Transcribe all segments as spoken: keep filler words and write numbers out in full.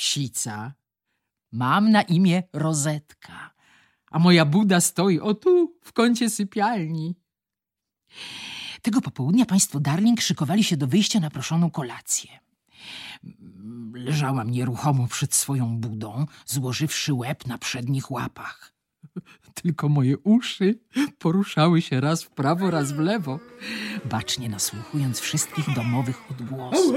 psica. Mam na imię Rozetka, a moja buda stoi o tu, w kącie sypialni. Tego popołudnia państwo Darling szykowali się do wyjścia na proszoną kolację. Leżałam nieruchomo przed swoją budą, złożywszy łeb na przednich łapach. Tylko moje uszy poruszały się raz w prawo, raz w lewo, bacznie nasłuchując wszystkich domowych odgłosów.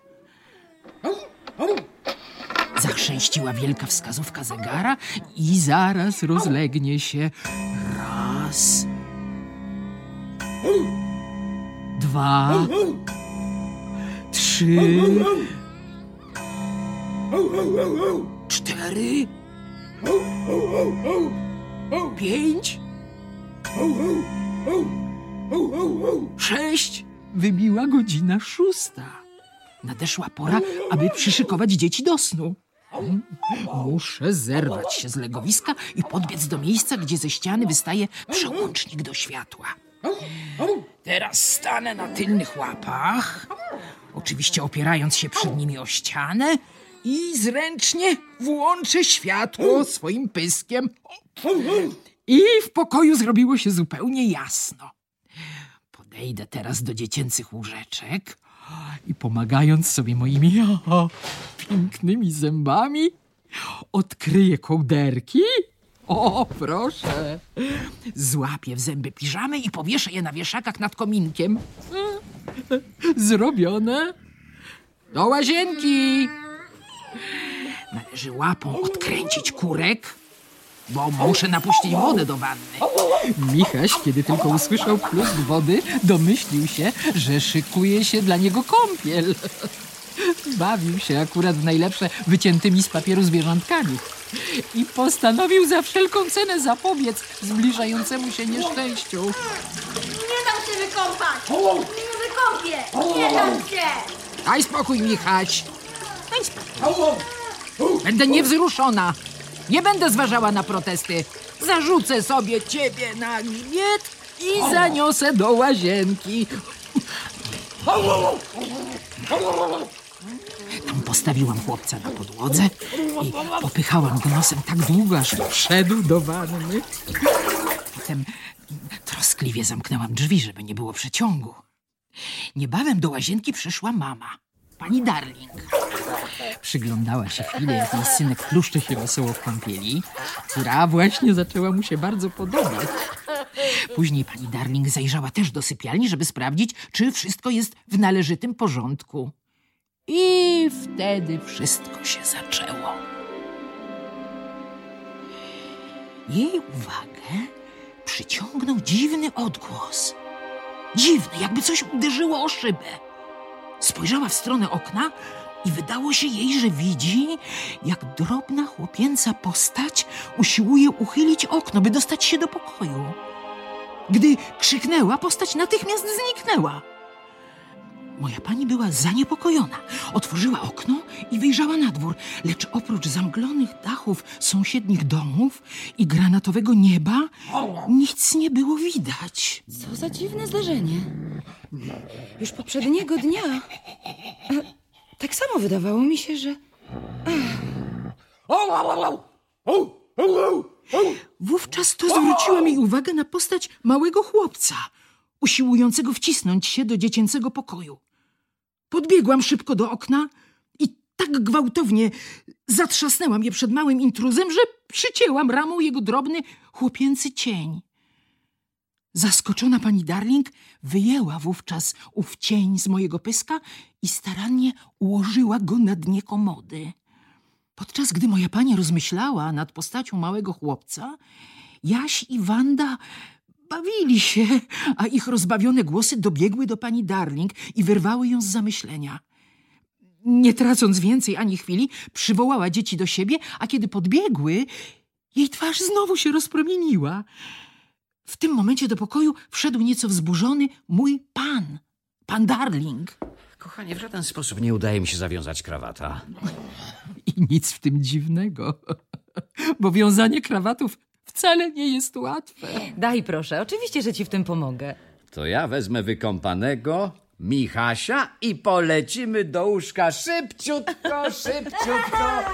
Zachrzęściła wielka wskazówka zegara i zaraz rozlegnie się raz, dwa, trzy, cztery, pięć, sześć. Wybiła godzina szósta. Nadeszła pora, aby przyszykować dzieci do snu. Muszę zerwać się z legowiska i podbiec do miejsca, gdzie ze ściany wystaje przełącznik do światła. Teraz stanę na tylnych łapach, oczywiście opierając się przed nimi o ścianę, i zręcznie włączę światło swoim pyskiem. I w pokoju zrobiło się zupełnie jasno. Podejdę teraz do dziecięcych łóżeczek i pomagając sobie moimi o, pięknymi zębami, odkryję kołderki. O, proszę. Złapię w zęby piżamy i powieszę je na wieszakach nad kominkiem. Zrobione. Do łazienki. Należy łapą odkręcić kurek, bo muszę napuścić wodę do wanny. Michaś, kiedy tylko usłyszał plusk wody, domyślił się, że szykuje się dla niego kąpiel. Bawił się akurat w najlepsze wyciętymi z papieru zwierzątkami i postanowił za wszelką cenę zapobiec zbliżającemu się nieszczęściu. Nie dam się wykąpać! Nie wykąpię! Nie dam się! Daj spokój, Michaś. Daj spokój. Będę niewzruszona. Nie będę zważała na protesty. Zarzucę sobie ciebie na grzbiet i zaniosę do łazienki. Tam postawiłam chłopca na podłodze i popychałam go nosem tak długo, aż wszedł do wanny. Potem troskliwie zamknęłam drzwi, żeby nie było przeciągu. Niebawem do łazienki przyszła mama, pani Darling. Przyglądała się chwilę, jak jej synek pluszczy się wesoło w kąpieli, która właśnie zaczęła mu się bardzo podobać. Później pani Darling zajrzała też do sypialni, żeby sprawdzić, czy wszystko jest w należytym porządku. I wtedy wszystko się zaczęło. Jej uwagę przyciągnął dziwny odgłos. Dziwny, jakby coś uderzyło o szybę. Spojrzała w stronę okna i wydało się jej, że widzi, jak drobna chłopięca postać usiłuje uchylić okno, by dostać się do pokoju. Gdy krzyknęła, postać natychmiast zniknęła. Moja pani była zaniepokojona. Otworzyła okno i wyjrzała na dwór, lecz oprócz zamglonych dachów sąsiednich domów i granatowego nieba nic nie było widać. Co za dziwne zdarzenie. Już poprzedniego dnia tak samo wydawało mi się, że... Wówczas to zwróciła mi uwagę na postać małego chłopca, usiłującego wcisnąć się do dziecięcego pokoju. Podbiegłam szybko do okna i tak gwałtownie zatrzasnęłam je przed małym intruzem, że przycięłam ramą jego drobny, chłopięcy cień. Zaskoczona pani Darling wyjęła wówczas ów cień z mojego pyska i starannie ułożyła go na dnie komody. Podczas gdy moja pani rozmyślała nad postacią małego chłopca, Jaś i Wanda bawili się, a ich rozbawione głosy dobiegły do pani Darling i wyrwały ją z zamyślenia. Nie tracąc więcej ani chwili, przywołała dzieci do siebie, a kiedy podbiegły, jej twarz znowu się rozpromieniła. W tym momencie do pokoju wszedł nieco wzburzony mój pan, pan Darling. Kochanie, w żaden sposób nie udaje mi się zawiązać krawata. I nic w tym dziwnego, bo wiązanie krawatów wcale nie jest łatwe. Daj proszę, oczywiście, że ci w tym pomogę. To ja wezmę wykąpanego Michasia i polecimy do łóżka szybciutko, szybciutko.